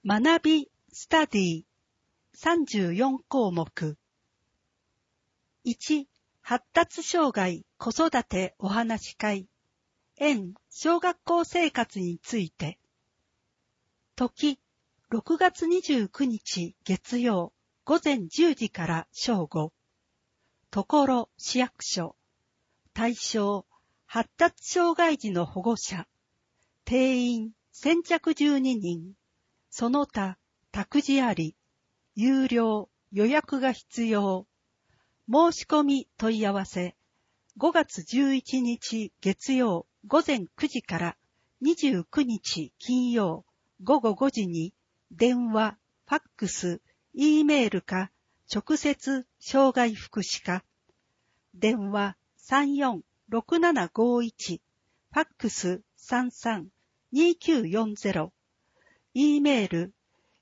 学びスタディ34項目。1、発達障害子育てお話し会。園小学校生活について。時、6月29日月曜午前10時から正午。ところ市役所。対象、発達障害児の保護者。定員先着12人。その他、託児あり。有料、予約が必要。申し込み問い合わせ。5月11日月曜午前9時から29日金曜午後5時に電話、ファックス、Eメールか直接障害福祉課。電話346751、ファックス332940。Eメール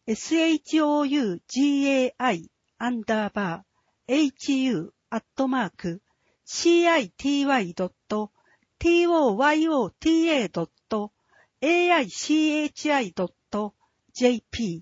shouju@city.toyota.aichi.jp。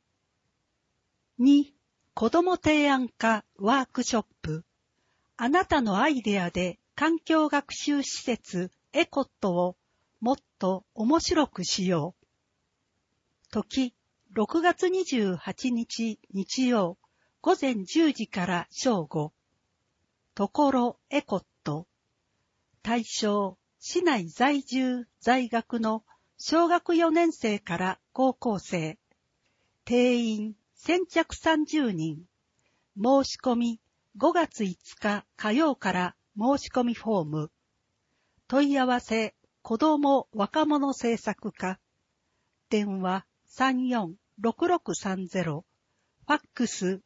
2. 子ども提案課ワークショップ。あなたのアイデアで環境学習施設エコットをもっと面白くしよう。時、6月28日日曜午前10時から正午。ところエコット。対象、市内在住在学の小学4年生から高校生。定員先着30人。申し込み5月5日火曜から申し込みフォーム。問い合わせ子ども若者政策課。電話346630。ファックス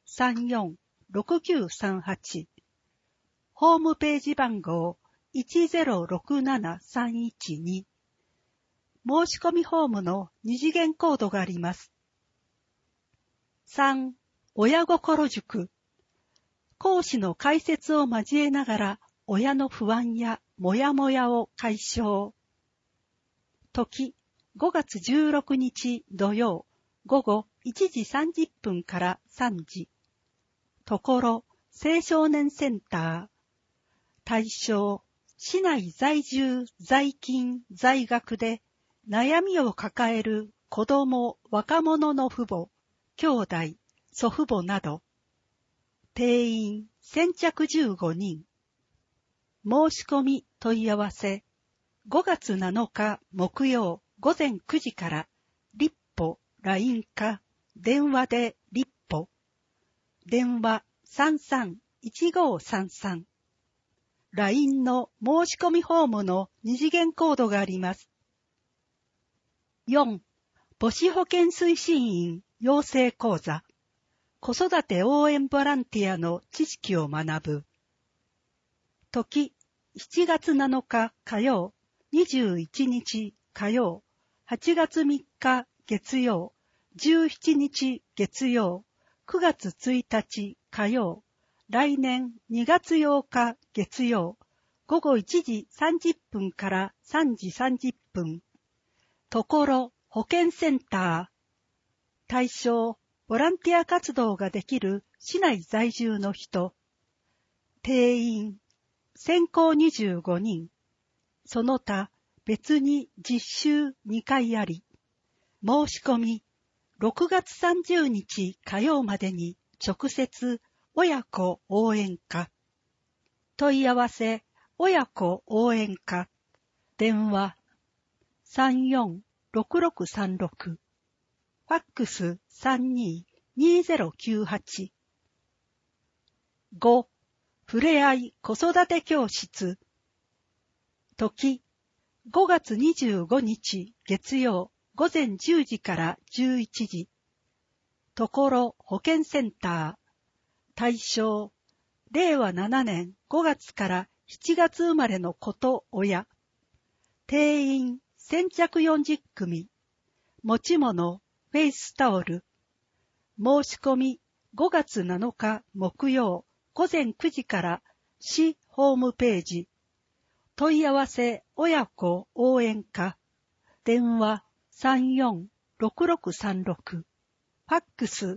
346938。ホームページ番号1067312。申し込みフォームの二次元コードがあります。3. 親心塾。講師の解説を交えながら親の不安やモヤモヤを解消。時、5月16日土曜午後1時30分から3時。ところ青少年センター。対象、市内在住在勤在学で悩みを抱える子ども若者の父母、兄弟、祖父母など。定員先着15人。申し込み問い合わせ。5月7日木曜午前9時から立歩 LINE か電話で立歩。電話331533。LINE の申し込みフォームの二次元コードがあります。4. 母子保健推進員養成講座。子育て応援ボランティアの知識を学ぶ。時、7月7日火曜、21日火曜、8月3日月曜、17日月曜、9月1日火曜、来年2月8日月曜、午後1時30分から3時30分。ところ保健センター。対象、ボランティア活動ができる市内在住の人。定員、先行25人。その他、別に実習2回あり。申し込み、6月30日火曜までに直接親子応援課。問い合わせ、親子応援課。電話、346636。ファックス322098。5. ふれあい子育て教室。時、5月25日月曜午前10時から11時。ところ保健センター。対象、令和7年5月から7月生まれの子と親。定員先着40組。持ち物、フェイスタオル。申し込み5月7日木曜午前9時から市ホームページ。問い合わせ親子応援課。電話346636。 ファックス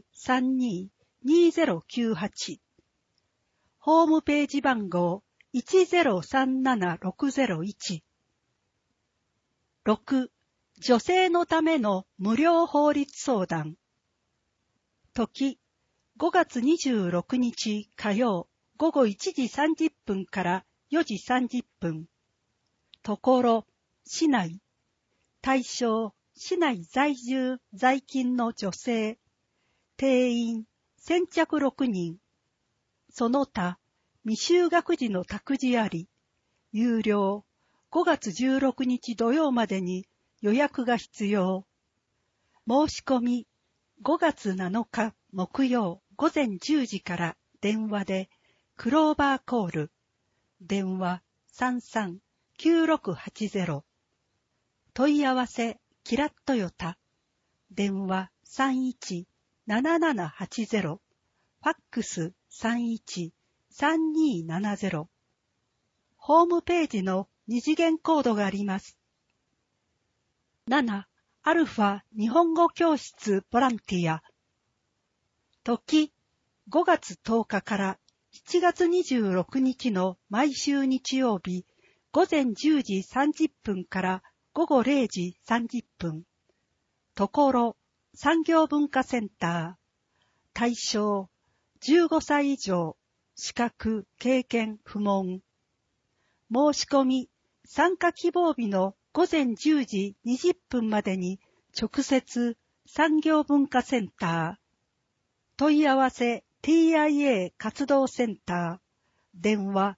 32-2098。ホームページ番号 1037601。6. 女性のための無料法律相談。時、5月26日火曜午後1時30分から4時30分。ところ、市内。対象、市内在住在勤の女性。定員、先着6人。その他、未就学児の託児あり。有料、5月16日土曜までに予約が必要。申し込み、5月7日木曜午前10時から電話でクローバーコール。電話33-9680。問い合わせキラットヨタ。電話31-7780。ファックス31-3270。ホームページの二次元コードがあります。7. アルファ日本語教室ボランティア。時、5月10日から7月26日の毎週日曜日、午前10時30分から午後0時30分。ところ、産業文化センター。対象、15歳以上、資格、経験不問。申し込み、参加希望日の午前10時20分までに直接産業文化センター。問い合わせ TIA 活動センター。電話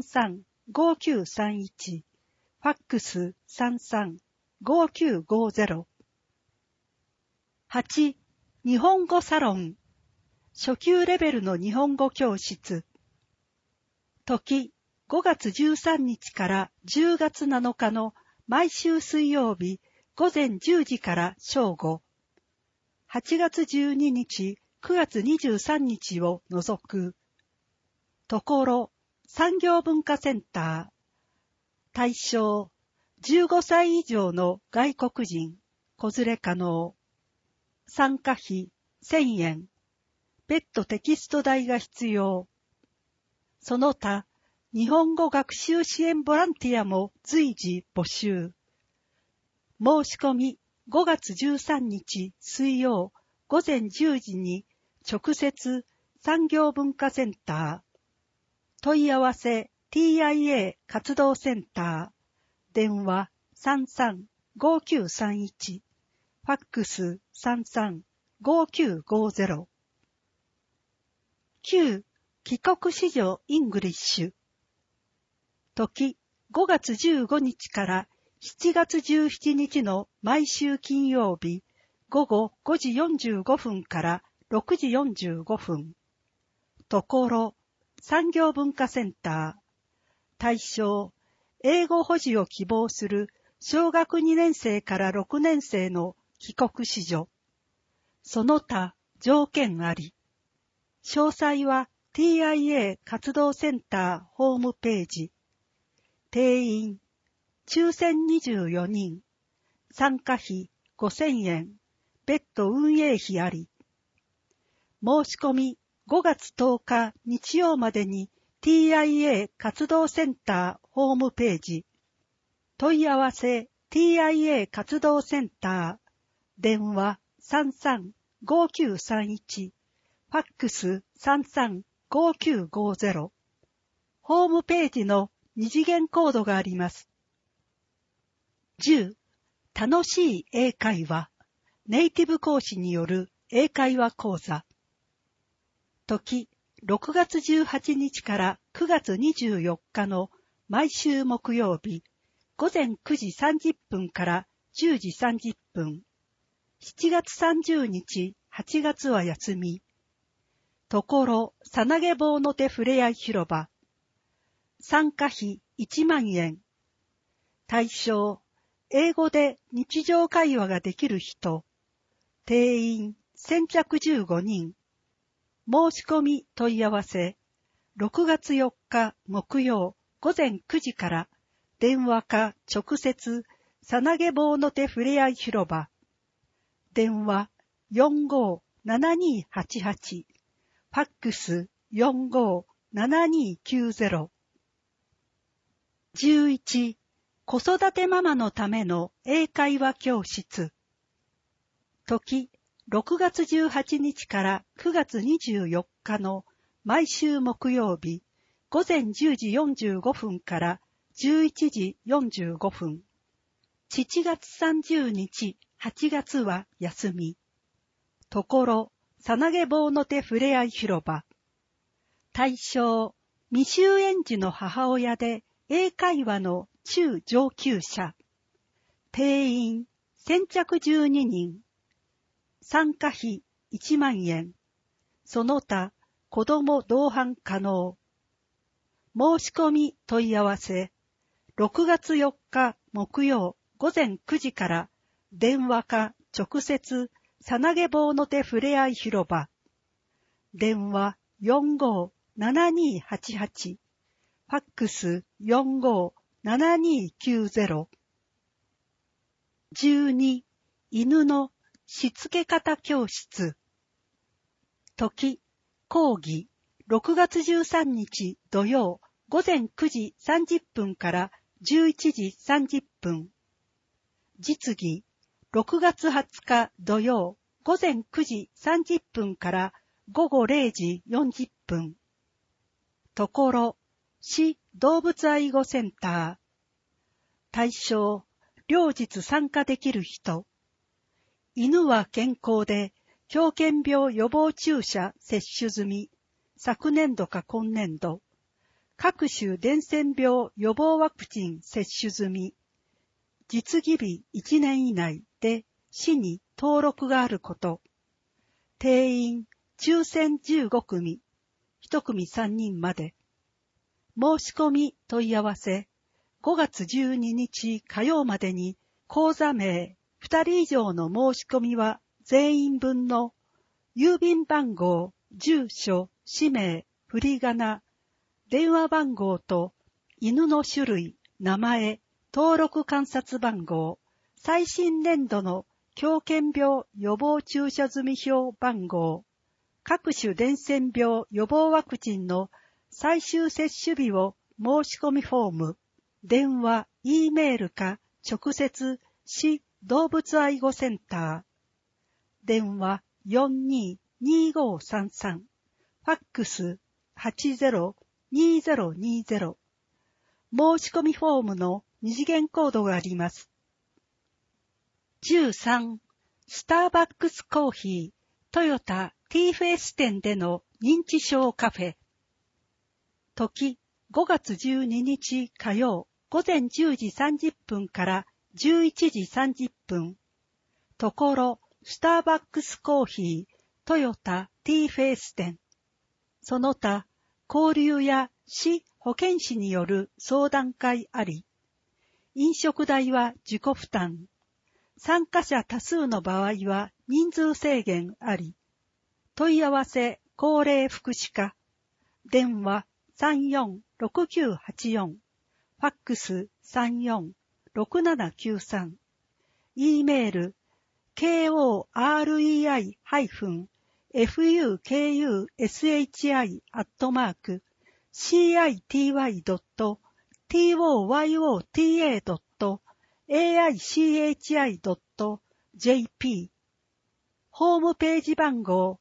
33-5931。ファックス33-5950。8. 日本語サロン。初級レベルの日本語教室。時、5月13日から10月7日の毎週水曜日午前10時から正午。8月12日、9月23日を除く。ところ、産業文化センター。対象、15歳以上の外国人、子連れ可能。参加費1000円。別途テキスト代が必要。その他、日本語学習支援ボランティアも随時募集。申し込み5月13日水曜午前10時に直接産業文化センター。問い合わせ TIA 活動センター。電話33-5931。ファックス33-5950。9. 帰国子女イングリッシュ。時、5月15日から7月17日の毎週金曜日、午後5時45分から6時45分。ところ、産業文化センター。対象、英語保持を希望する小学2年生から6年生の帰国子女。その他、条件あり。詳細は TIA 活動センターホームページ。定員、抽選24人。参加費5000円。別途運営費あり。申し込み5月10日日曜までに TIA 活動センターホームページ。問い合わせ TIA 活動センター。電話33-5931。ファックス33-5950。ホームページの二次元コードがあります。10. 楽しい英会話。ネイティブ講師による英会話講座。時、6月18日から9月24日の毎週木曜日、午前9時30分から10時30分。7月30日、8月は休み。ところ、さなげ棒の手ふれあい広場。参加費1万円。対象、英語で日常会話ができる人。定員、先着15人。申し込み問い合わせ。6月4日木曜午前9時から電話か直接、さなげ棒の手ふれあい広場。電話 45-75-7288、ファックス 45-7290。11、子育てママのための英会話教室。時、6月18日から9月24日の毎週木曜日、午前10時45分から11時45分。7月30日、8月は休み。ところ、さなげぼうの手ふれあい広場。対象、未就園児の母親で英会話の中上級者。定員、先着12人。参加費1万円。その他、子供同伴可能。申し込み問い合わせ。6月4日木曜午前9時から電話か直接さなげぼうの手ふれあい広場。電話45-7288。ファックス 45-7290。12、犬のしつけ方教室。時、講義、6月13日土曜午前9時30分から11時30分。実技、6月20日土曜午前9時30分から午後0時40分。ところ、市動物愛護センター。対象、両日参加できる人。犬は健康で、狂犬病予防注射接種済み。昨年度か今年度。各種伝染病予防ワクチン接種済み。実技日1年以内で市に登録があること。定員、抽選15組。1組3人まで。申し込み問い合わせ。5月12日火曜までに講座名2人以上の申し込みは全員分の郵便番号、住所、氏名、振り仮名、電話番号と犬の種類、名前、登録観察番号、最新年度の狂犬病予防注射済表番号、各種伝染病予防ワクチンの最終接種日を申し込みフォーム、電話、Eメールか直接市動物愛護センター。電話42-2533。ファックス 80-2020。申し込みフォームの二次元コードがあります。13. スターバックスコーヒートヨタ T フェイス店での認知症カフェ。時5月12日火曜午前10時30分から11時30分。ところスターバックスコーヒートヨタ T フェイス店。その他交流や市保健師による相談会あり。飲食代は自己負担。参加者多数の場合は人数制限あり。問い合わせ高齢福祉課。電話34-6984。ファックス 34-6793。E メール korei-city@city.aichi.aichi.jp ホームページ番号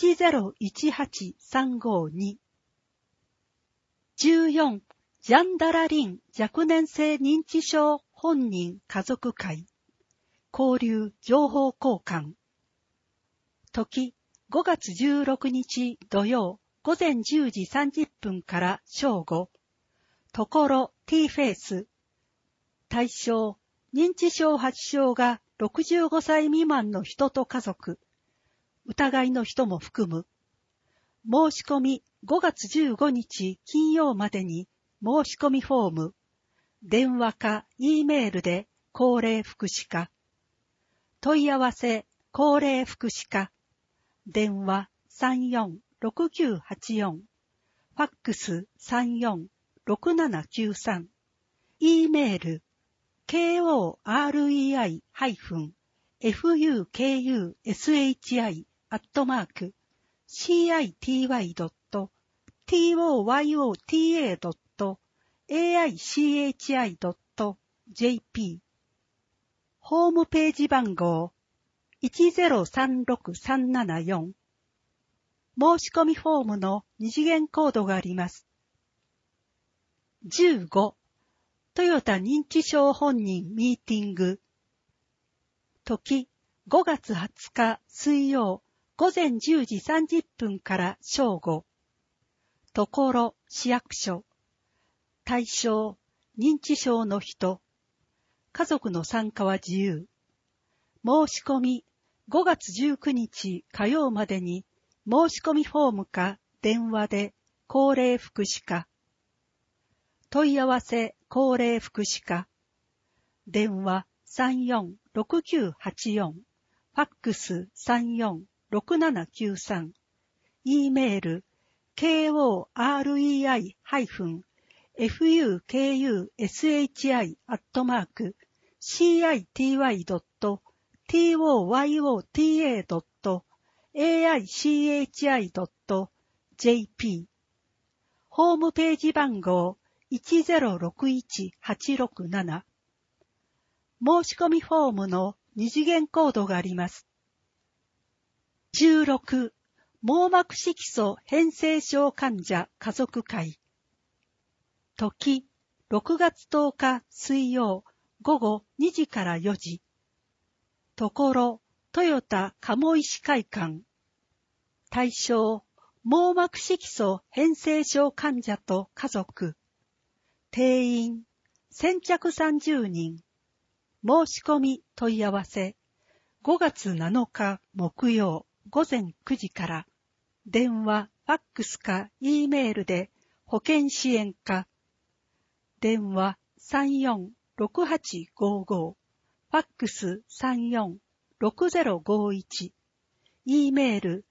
1018-352。14. ジャンダラリン若年性認知症本人家族会交流情報交換。時5月16日土曜午前10時30分から正午。ところ T フェイス。対象認知症発症が65歳未満の人と家族。疑いの人も含む。申し込み5月15日金曜までに申し込みフォーム。電話か E メールで高齢福祉課。問い合わせ高齢福祉課。電話34-6984。ファックス 34-6793。E メール korei-fukushi city.toyota.aichi.jp ホームページ番号 1036374 申し込みフォームの二次元コードがあります。15. トヨタ認知症本人ミーティング時5月20日水曜午前10時30分から正午ところ市役所対象認知症の人家族の参加は自由申し込み5月19日火曜までに申し込みフォームか電話で高齢福祉課問い合わせ高齢福祉課電話346984ファックス346793 E メール korei-city.toyota.aichi.jp ホームページ番号 1061867 申し込みフォームの二次元コードがあります。16. 網膜色素変性症患者家族会時6月10日水曜午後2時から4時ところトヨタ鴨石会館対象網膜色素変性症患者と家族定員先着30人申し込み問い合わせ5月7日木曜午前9時から電話、ファックスか E メールで保健支援課電話346855ファックス346051 E メール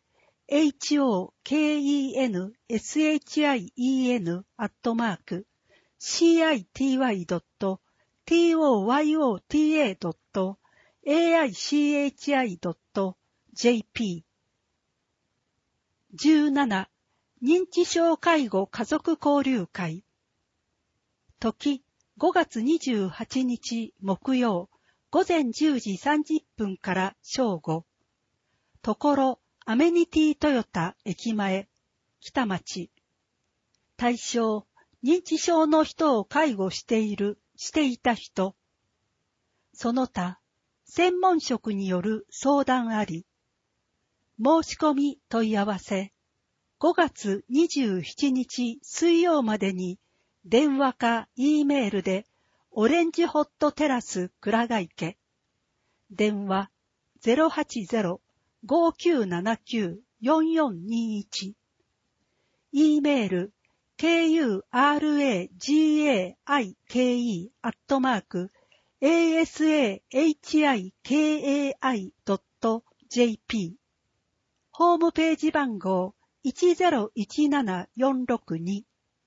hokensen@city.toyota.aichi.jp 17. 認知症介護家族交流会時5月28日木曜午前10時30分から正午ところアメニティトヨタ駅前北町対象認知症の人を介護していた人その他専門職による相談あり申し込み問い合わせ5月27日水曜までに電話か E メールでオレンジホットテラス倉ヶ池電話 080-5979-4421 E メール kuragaike@asahiki.jp ホームページ番号 1017462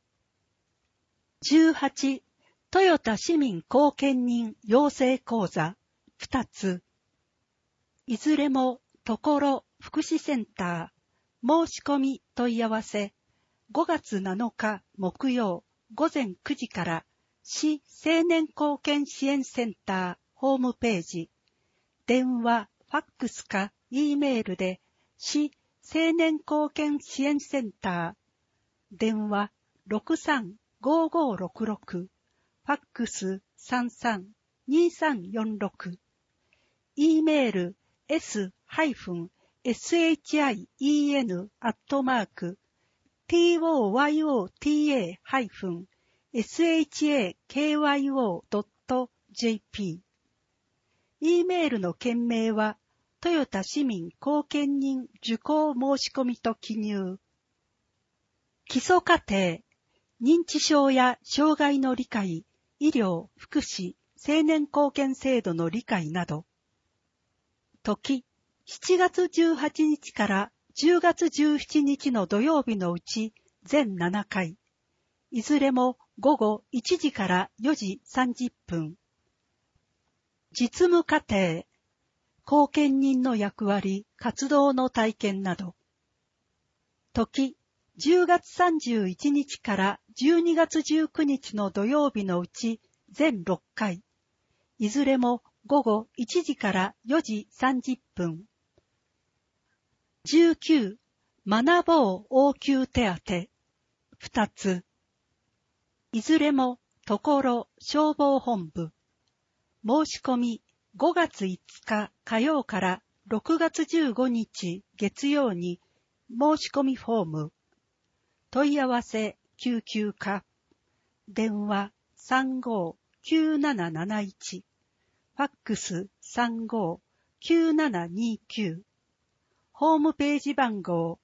18. トヨタ市民後見人養成講座2ついずれもところ福祉センター申し込み問い合わせ5月7日木曜午前9時から市青年後見支援センターホームページ電話ファックスか E メールで市青年後見支援センター電話635566ファックス332346 E メール s-hin-toyota-shakyo.jp E メールの件名はトヨタ市民後見人受講申し込みと記入。基礎課程、認知症や障害の理解、医療、福祉、青年後見制度の理解など。時、7月18日から10月17日の土曜日のうち全7回。いずれも午後1時から4時30分。実務課程。 後見人の役割、活動の体験など。時、10月31日から12月19日の土曜日のうち全6回、いずれも午後1時から4時30分。19、学ぼう応急手当2つ。いずれも所消防本部。申し込み5月5日火曜から6月15日月曜に申し込みフォーム。問い合わせ救急課。電話35-9771。ファックス35-9729。ホームページ番号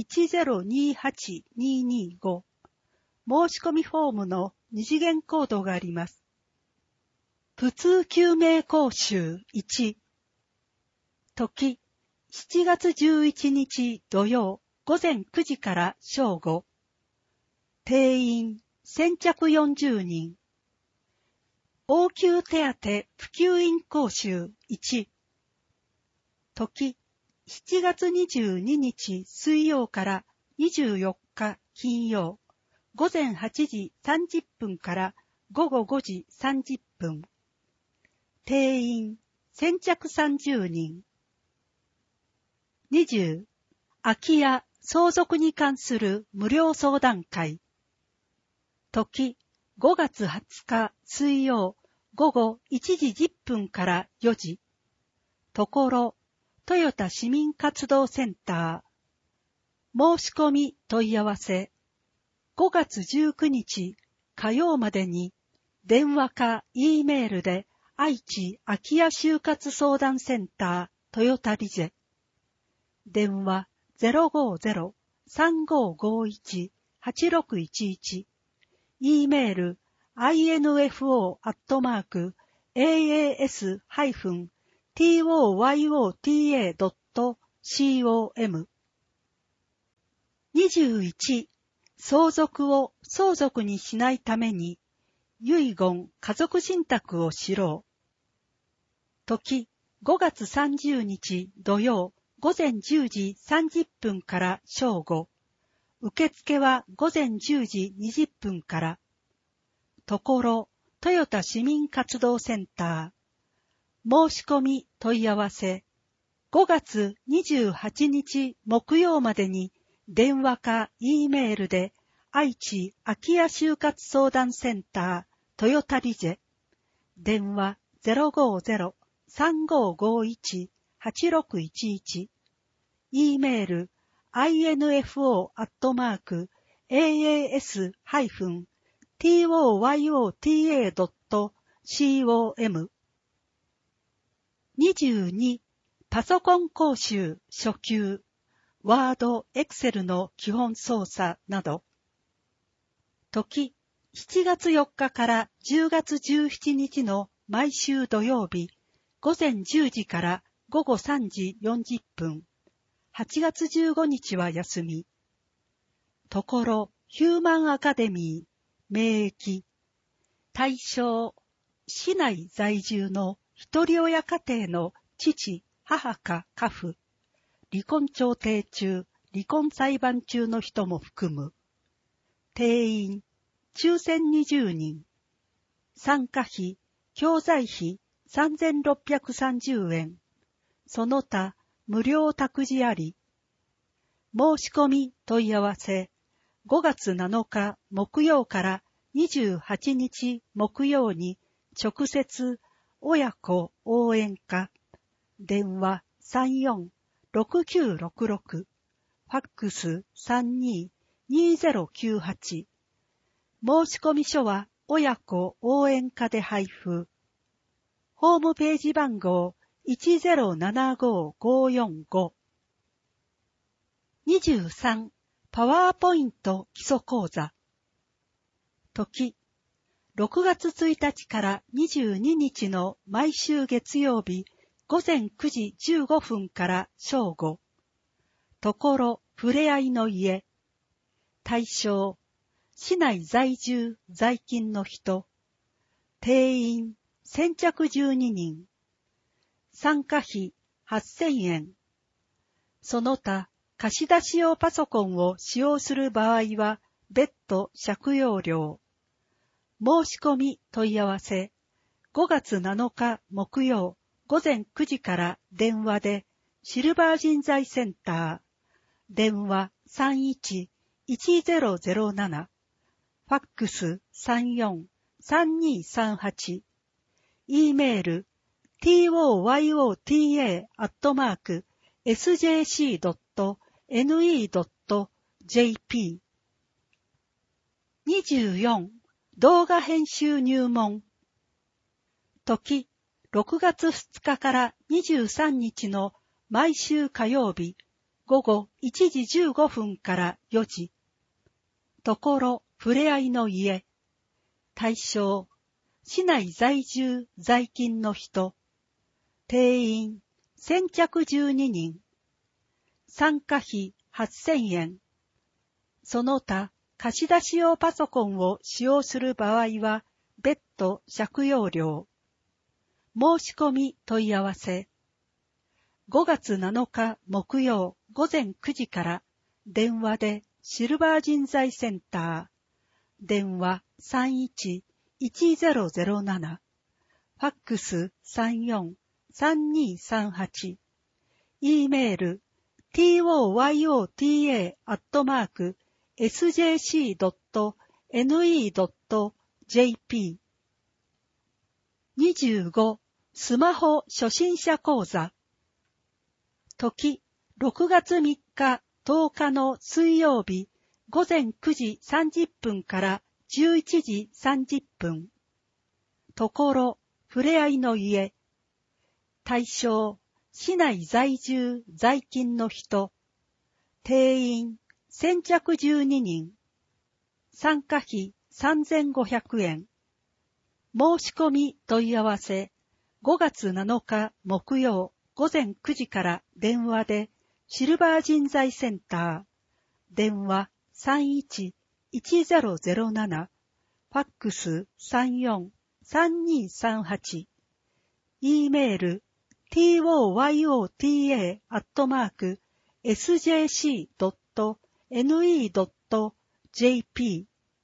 1028225。申し込みフォームの二次元コードがあります。普通救命講習1。時、7月11日土曜午前9時から正午。定員先着40人。応急手当普及員講習1。時、7月22日水曜から24日金曜。午前8時30分から午後5時30分。定員先着30人。20、空き家相続に関する無料相談会。時、5月20日水曜午後1時10分から4時。所、トヨタ市民活動センター。申し込み問い合わせ。5月19日火曜までに電話か E メールで愛知空き家就活相談センタートヨタリゼ。電話050-3551-8611。E メール info@as-toyota.com。 21、相続を相続にしないために遺言家族信託を知ろう。時、5月30日土曜午前10時30分から正午。受付は午前10時20分から。所、トヨタ市民活動センター。申し込み問い合わせ。5月28日木曜までに電話か E メールで愛知空き家就活相談センタートヨタリゼ。電話050-3551-8611。E メール info@as-toyota.com。 22、パソコン講習初級。ワード、エクセルの基本操作など。時、7月4日から10月17日の毎週土曜日、午前10時から午後3時40分。8月15日は休み。所、ヒューマンアカデミー、免疫。対象、市内在住の一人親家庭の父、母か家父。離婚調停中、離婚裁判中の人も含む。定員、抽選20人。参加費、教材費3630円。その他、無料託児あり。申し込み問い合わせ。5月7日木曜から28日木曜に直接親子応援課。電話34-6966。ファックス32-2098。申し込み書は親子応援課で配布。ホームページ番号1075545。23、パワーポイント基礎講座。時、6月1日から22日の毎週月曜日午前9時15分から正午。所、ふれあいの家。対象、市内在住在勤の人。定員、先着12人。参加費、 8000円。その他、貸し出し用パソコンを使用する場合は、別途借用料。申し込み問い合わせ、5月7日木曜午前9時から電話で、シルバー人材センター、電話31-1007、ファックス34-3238、E メール toyota@sjc.ne.jp。 24. 動画編集入門。時、6月2日から23日の毎週火曜日、午後1時15分から4時。ところ、ふれあいの家。対象、市内在住在勤の人。定員、先着12人。参加費8000円。その他、貸し出し用パソコンを使用する場合は、別途借用料。申し込み問い合わせ。5月7日木曜午前9時から電話でシルバー人材センター、電話31-1007、ファックス34-3238、E メール toyota@sjc.ne.jp。 25. スマホ初心者講座。時、6月3日10日の水曜日午前9時30分から11時30分。ところ、ふれあいの家。対象、市内在住在勤の人。定員、先着12人。参加費3500円。申し込み問い合わせ、5月7日木曜午前9時から電話でシルバー人材センター、電話31-1007、ファックス34-3238、E メール toyota@sjc.ne.jp。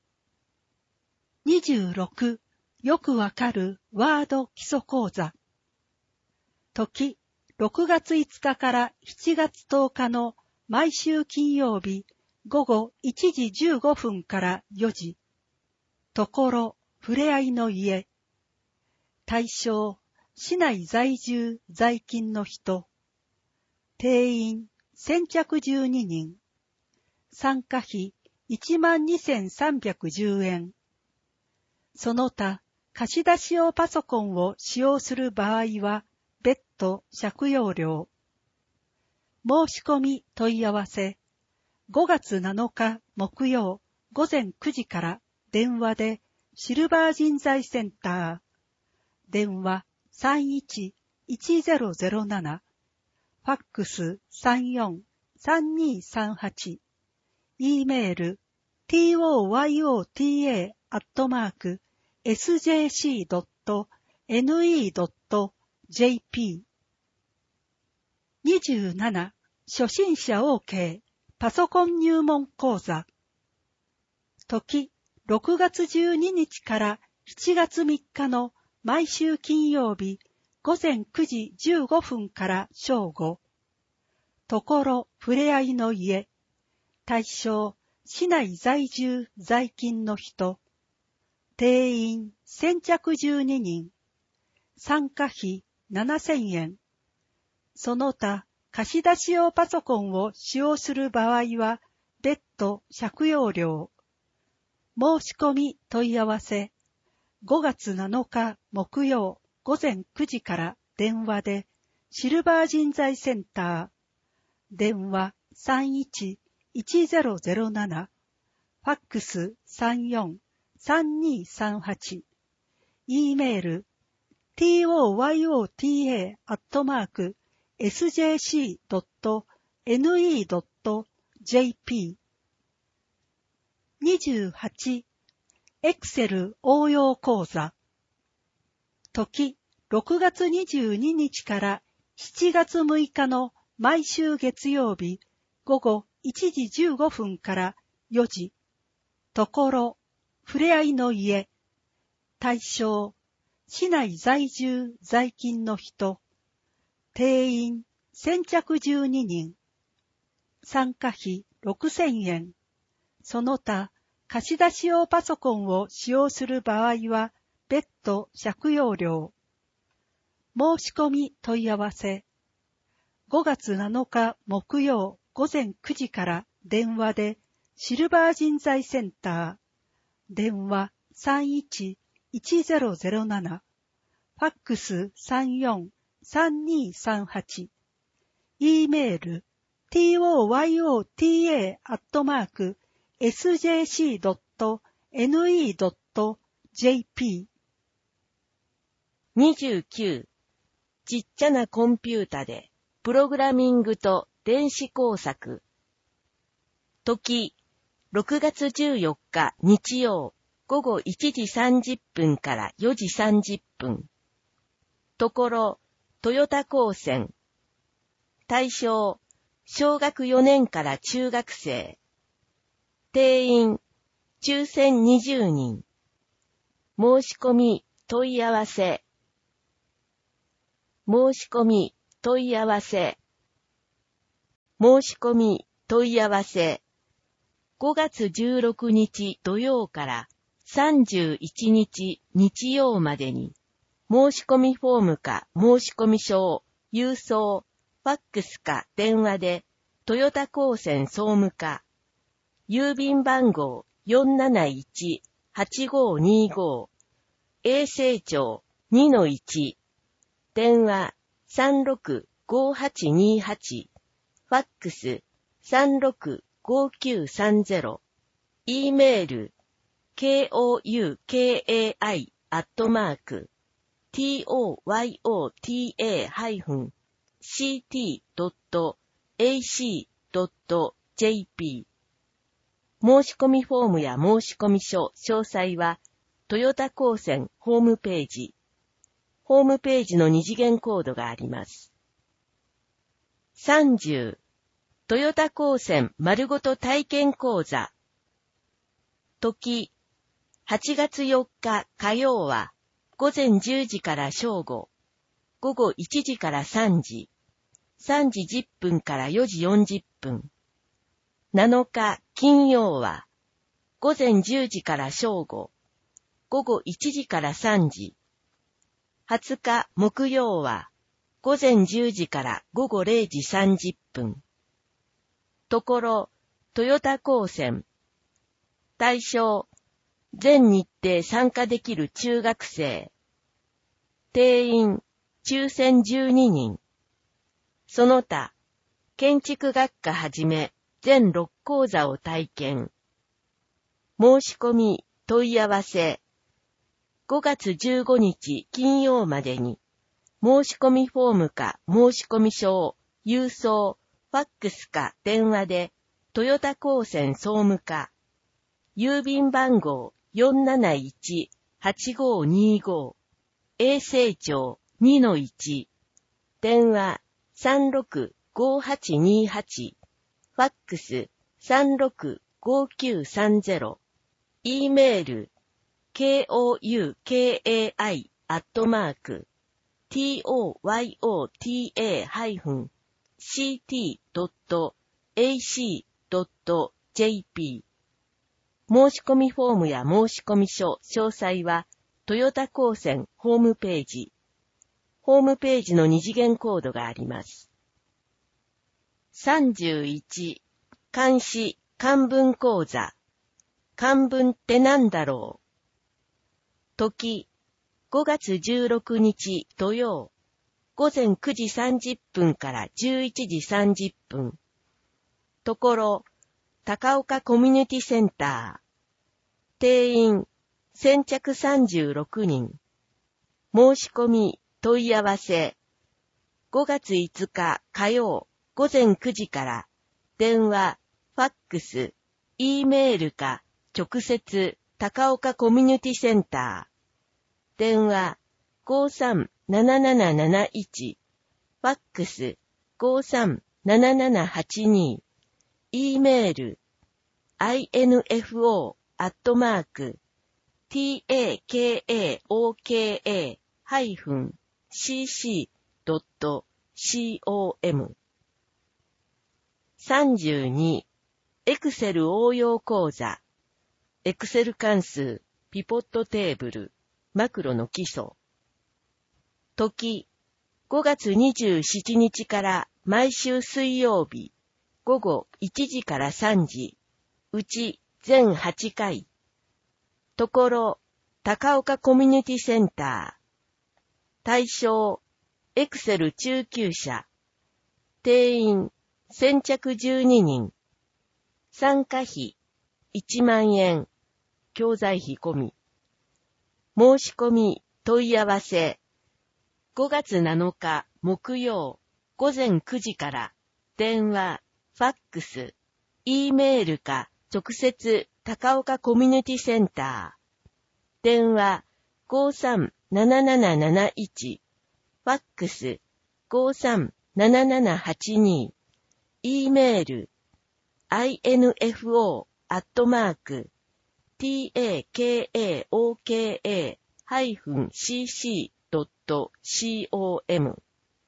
26. よくわかるワード基礎講座。時、6月5日から7月10日の毎週金曜日午後1時15分から4時。ところ、ふれあいの家。対象、市内在住在勤の人。定員、先着12人。参加費12,310円。その他、貸し出し用パソコンを使用する場合は、別途借用料。申し込み問い合わせ。5月7日木曜午前9時から電話でシルバー人材センター、電話31-1007、ファックス34-3238、E メール toyota@sjc.ne.jp。 27. 初心者 OK パソコン入門講座。時、6月12日から7月3日の毎週金曜日午前9時15分から正午。ところ、ふれあいの家。対象、市内在住在勤の人。定員、先着12人。参加費7000円。その他、貸し出し用パソコンを使用する場合は、別途借用料。申し込み問い合わせ。5月7日木曜午前9時から電話で、シルバー人材センター、電話31-1007、ファックス34-3238、E メール toyota@sjc.ne.jp。 28. エクセル応用講座。時、6月22日から 7月6日の毎週月曜日午後1時15分から4時、ところ、ふれあいの家、対象、市内在住在勤の人、定員先着12人、参加費6000円、その他、貸し出し用パソコンを使用する場合は、別途借用料。申し込み問い合わせ。5月7日木曜午前9時から電話でシルバー人材センター。電話31-1007。ファックス34-3238。E メール toyota@sjc.ne.jp。 29. ちっちゃなコンピュータでプログラミングと電子工作。時、6月14日日曜午後1時30分から4時30分。ところ、トヨタ高専。対象、小学4年から中学生。定員、抽選20人。申し込み、問い合わせ。申し込み、問い合わせ。申し込み、問い合わせ。5月16日土曜から31日日曜までに、申し込みフォームか申し込み書、郵送、ファックスか電話で、トヨタ高専総務課、郵便番号 471-8525、永世町 2-1、電話 365828、ファックス 365930、E メール koukai-toyota-ct.ac.jp。 申し込みフォームや申し込み書、詳細は、トヨタ高専ホームページ。ホームページの二次元コードがあります。30. トヨタ高専丸ごと体験講座。時、8月4日火曜は、午前10時から正午、午後1時から3時、3時10分から4時40分。7日金曜は、午前10時から正午、午後1時から3時。20日木曜は、午前10時から午後0時30分。ところ、トヨタ高専。対象、全日程参加できる中学生。定員、抽選12人。その他、建築学科はじめ、全6講座を体験。申し込み、問い合わせ。5月15日金曜までに、申し込みフォームか申し込み書を、郵送、ファックスか電話で、トヨタ高専総務課。郵便番号 471-8525、永世町 2-1、電話 365828、ファックス 365930、E メール kouyata-ct.ac.jp。 申し込みフォームや申し込み書、詳細は、トヨタ高専ホームページ。ホームページの二次元コードがあります。31. 漢詩漢文講座。漢文って何だろう。時、5月16日土曜、午前9時30分から11時30分。ところ、高岡コミュニティセンター。定員、先着36人。申し込み、問い合わせ。5月5日火曜、午前9時から、電話、ファックス、E メールか、直接、高岡コミュニティセンター。電話、537771。フファックス 537782、E メール info@takaoka-cc.com。 32. エクセル応用講座。エクセル関数、ピポットテーブル、マクロの基礎。時、5月27日から毎週水曜日、午後1時から3時、うち全8回。ところ、高岡コミュニティセンター。対象、エクセル中級者。定員、先着12人。参加費、1万円。教材費込み。申し込み、問い合わせ。5月7日木曜午前9時から、電話、ファックス、E メールか直接高岡コミュニティセンター。電話 537771、ファックス 537782、E メール info@takaoka-cc.com。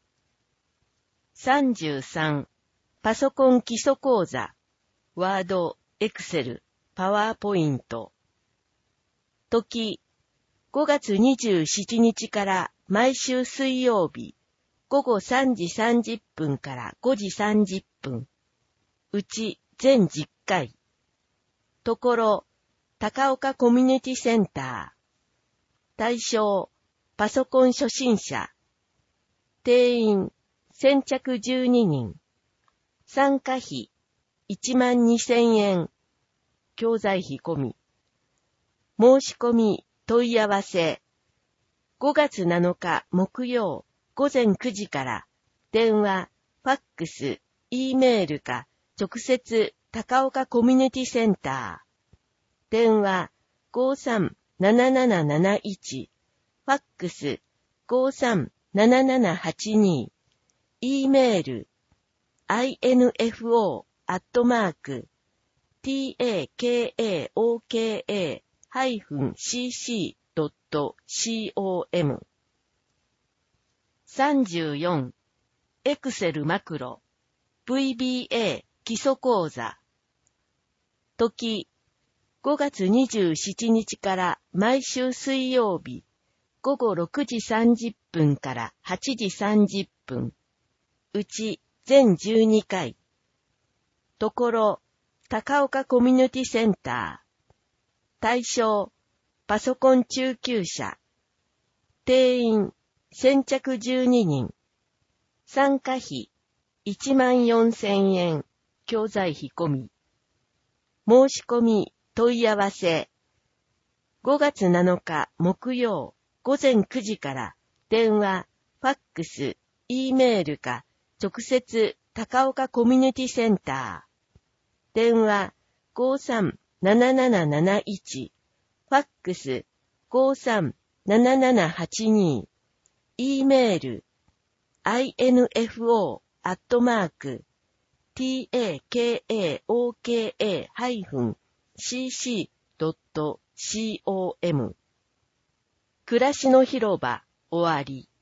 33. パソコン基礎講座。ワード、エクセル、パワーポイント。時、5月27日から毎週水曜日、午後3時30分から5時30分。うち全10回。ところ、高岡コミュニティセンター。対象、パソコン初心者。定員、先着12人。参加費、12,000円。教材費込み。申し込み、問い合わせ。5月7日木曜午前9時から、電話、ファックス、E メールか、直接、高岡コミュニティセンター。電話、537771、ファックス、537782、E メール、info@takaoka-cc.com。 34. エクセルマクロ VBA 基礎講座。時、5月27日から毎週水曜日、午後6時30分から8時30分。うち全12回。ところ、高岡コミュニティセンター。対象、パソコン中級者。定員、先着12人。参加費、14,000円。教材費込み。申し込み、問い合わせ。5月7日木曜午前9時から、電話、ファックス、E メールか、直接、高岡コミュニティセンター。電話、537771、ファックス、537782、E メール、info@takaoka-cc.com。 暮らしの広場、終わり。